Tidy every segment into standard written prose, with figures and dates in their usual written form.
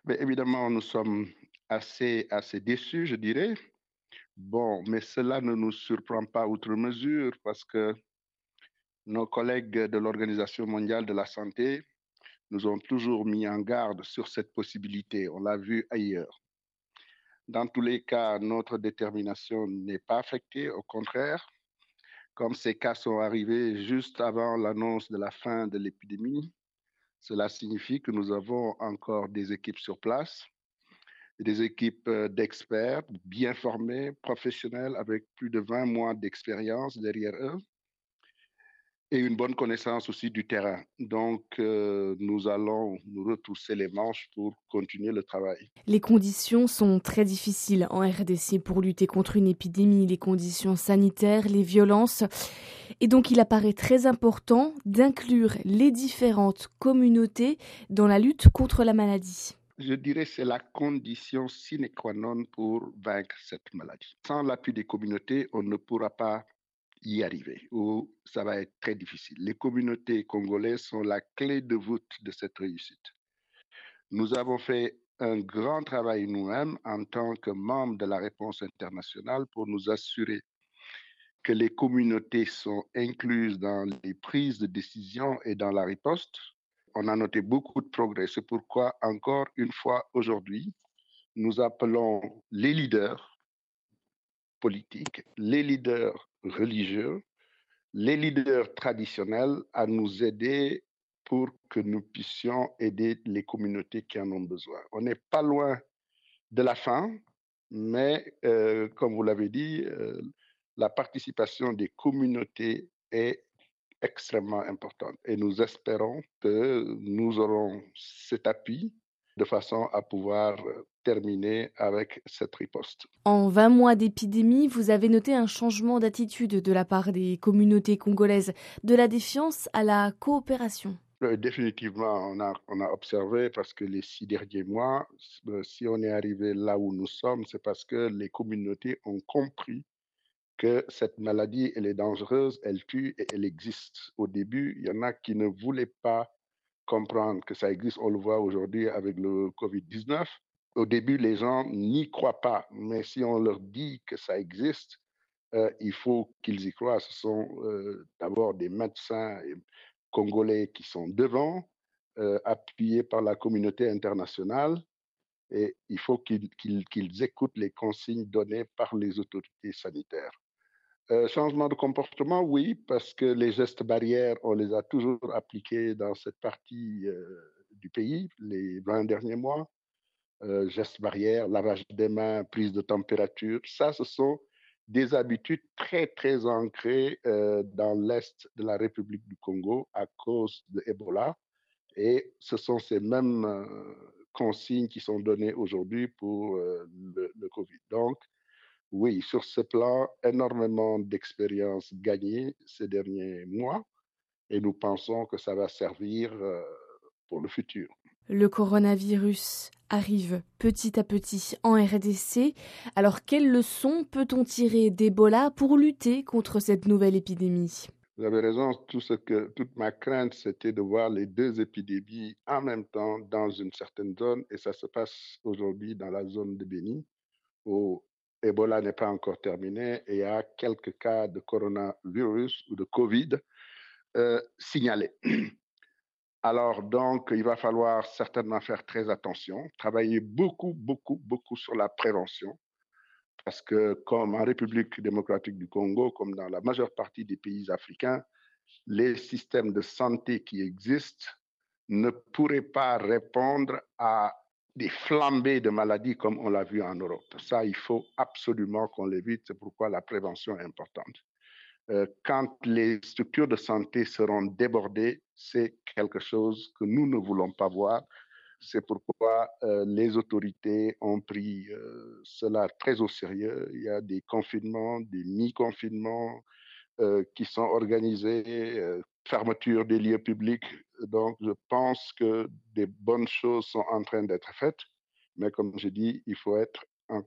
Mais évidemment, nous sommes assez déçus, je dirais. Bon, mais cela ne nous surprend pas outre mesure parce que nos collègues de l'Organisation mondiale de la santé nous ont toujours mis en garde sur cette possibilité. On l'a vu ailleurs. Dans tous les cas, notre détermination n'est pas affectée. Au contraire, comme ces cas sont arrivés juste avant l'annonce de la fin de l'épidémie, cela signifie que nous avons encore des équipes sur place, des équipes d'experts bien formés, professionnels, avec plus de 20 mois d'expérience derrière eux et une bonne connaissance aussi du terrain. Donc, nous allons nous retrousser les manches pour continuer le travail. Les conditions sont très difficiles en RDC pour lutter contre une épidémie, les conditions sanitaires, les violences. Et donc il apparaît très important d'inclure les différentes communautés dans la lutte contre la maladie. Je dirais que c'est la condition sine qua non pour vaincre cette maladie. Sans l'appui des communautés, on ne pourra pas y arriver ou ça va être très difficile. Les communautés congolaises sont la clé de voûte de cette réussite. Nous avons fait un grand travail nous-mêmes en tant que membres de la réponse internationale pour nous assurer que les communautés sont incluses dans les prises de décision et dans la riposte. On a noté beaucoup de progrès. C'est pourquoi, encore une fois aujourd'hui, nous appelons les leaders politiques, les leaders religieux, les leaders traditionnels à nous aider pour que nous puissions aider les communautés qui en ont besoin. On n'est pas loin de la fin, mais comme vous l'avez dit, la participation des communautés est extrêmement importante et nous espérons que nous aurons cet appui de façon à pouvoir terminer avec cette riposte. En 20 mois d'épidémie, vous avez noté un changement d'attitude de la part des communautés congolaises, de la défiance à la coopération. Définitivement, on a observé parce que les 6 derniers mois, si on est arrivé là où nous sommes, c'est parce que les communautés ont compris que cette maladie, elle est dangereuse, elle tue et elle existe. Au début, il y en a qui ne voulaient pas comprendre que ça existe. On le voit aujourd'hui avec le Covid-19. Au début, les gens n'y croient pas, mais si on leur dit que ça existe, il faut qu'ils y croient. Ce sont d'abord des médecins congolais qui sont devant, appuyés par la communauté internationale, et il faut qu'ils écoutent les consignes données par les autorités sanitaires. Changement de comportement, oui, parce que les gestes barrières, on les a toujours appliqués dans cette partie du pays les 20 derniers mois. Gestes barrières, lavage des mains, prise de température, ça, ce sont des habitudes très, très ancrées dans l'Est de la République du Congo à cause de Ebola. Et ce sont ces mêmes consignes qui sont données aujourd'hui pour le Covid. Donc, oui, sur ce plan, énormément d'expériences gagnées ces derniers mois et nous pensons que ça va servir pour le futur. Le coronavirus arrive petit à petit en RDC. Alors quelles leçons peut-on tirer d'Ebola pour lutter contre cette nouvelle épidémie? Vous avez raison, toute ma crainte, c'était de voir les deux épidémies en même temps dans une certaine zone et ça se passe aujourd'hui dans la zone de Béni où Ebola n'est pas encore terminé et il y a quelques cas de coronavirus ou de Covid signalés. Alors, donc, il va falloir certainement faire très attention, travailler beaucoup, beaucoup, beaucoup sur la prévention, parce que comme en République démocratique du Congo, comme dans la majeure partie des pays africains, les systèmes de santé qui existent ne pourraient pas répondre à des flambées de maladies comme on l'a vu en Europe. Ça, il faut absolument qu'on l'évite, c'est pourquoi la prévention est importante. Quand les structures de santé seront débordées, c'est quelque chose que nous ne voulons pas voir. C'est pourquoi les autorités ont pris cela très au sérieux. Il y a des confinements, des mi-confinements qui sont organisés, fermeture des lieux publics. Donc, je pense que des bonnes choses sont en train d'être faites. Mais comme je dis, il faut être encore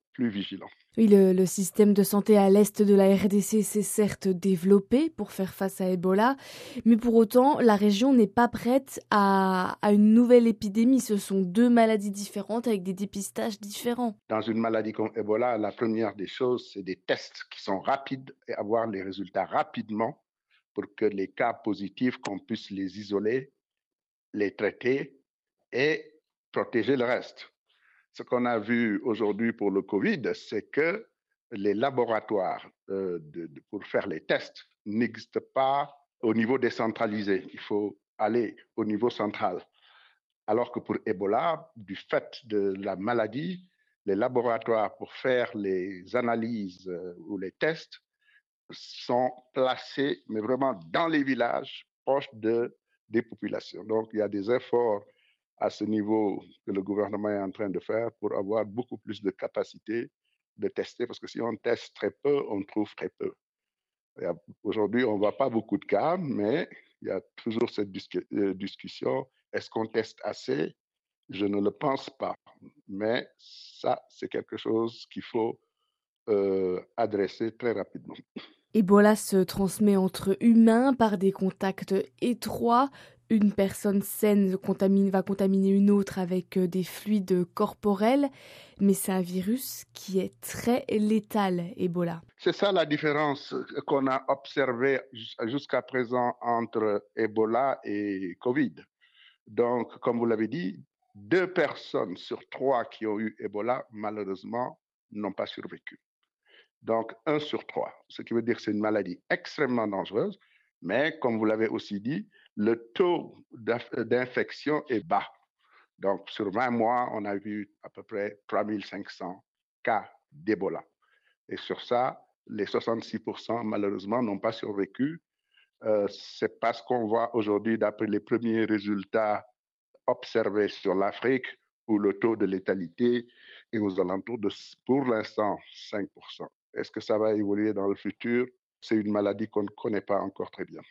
plus vigilants. Oui, le système de santé à l'est de la RDC s'est certes développé pour faire face à Ebola, mais pour autant, la région n'est pas prête à une nouvelle épidémie. Ce sont deux maladies différentes avec des dépistages différents. Dans une maladie comme Ebola, la première des choses, c'est des tests qui sont rapides et avoir les résultats rapidement pour que les cas positifs, qu'on puisse les isoler, les traiter et protéger le reste. Ce qu'on a vu aujourd'hui pour le Covid, c'est que les laboratoires pour faire les tests n'existent pas au niveau décentralisé. Il faut aller au niveau central. Alors que pour Ebola, du fait de la maladie, les laboratoires pour faire les analyses ou les tests sont placés, mais vraiment dans les villages, proches des populations. Donc, il y a des efforts à ce niveau que le gouvernement est en train de faire pour avoir beaucoup plus de capacité de tester, parce que si on teste très peu, on trouve très peu. Aujourd'hui, on ne voit pas beaucoup de cas, mais il y a toujours cette discussion. Est-ce qu'on teste assez? Je ne le pense pas. Mais ça, c'est quelque chose qu'il faut adresser très rapidement. Ebola se transmet entre humains par des contacts étroits. Une personne saine va contaminer une autre avec des fluides corporels, mais c'est un virus qui est très létal, Ebola. C'est ça la différence qu'on a observée jusqu'à présent entre Ebola et Covid. Donc, comme vous l'avez dit, 2 personnes sur 3 qui ont eu Ebola, malheureusement, n'ont pas survécu. Donc, 1 sur 3, ce qui veut dire que c'est une maladie extrêmement dangereuse, mais comme vous l'avez aussi dit, le taux d'infection est bas. Donc, sur 20 mois, on a vu à peu près 3500 cas d'Ebola. Et sur ça, les 66%, malheureusement, n'ont pas survécu. C'est parce qu'on voit aujourd'hui, d'après les premiers résultats observés sur l'Afrique, où le taux de létalité est aux alentours de, pour l'instant, 5%. Est-ce que ça va évoluer dans le futur? C'est une maladie qu'on ne connaît pas encore très bien.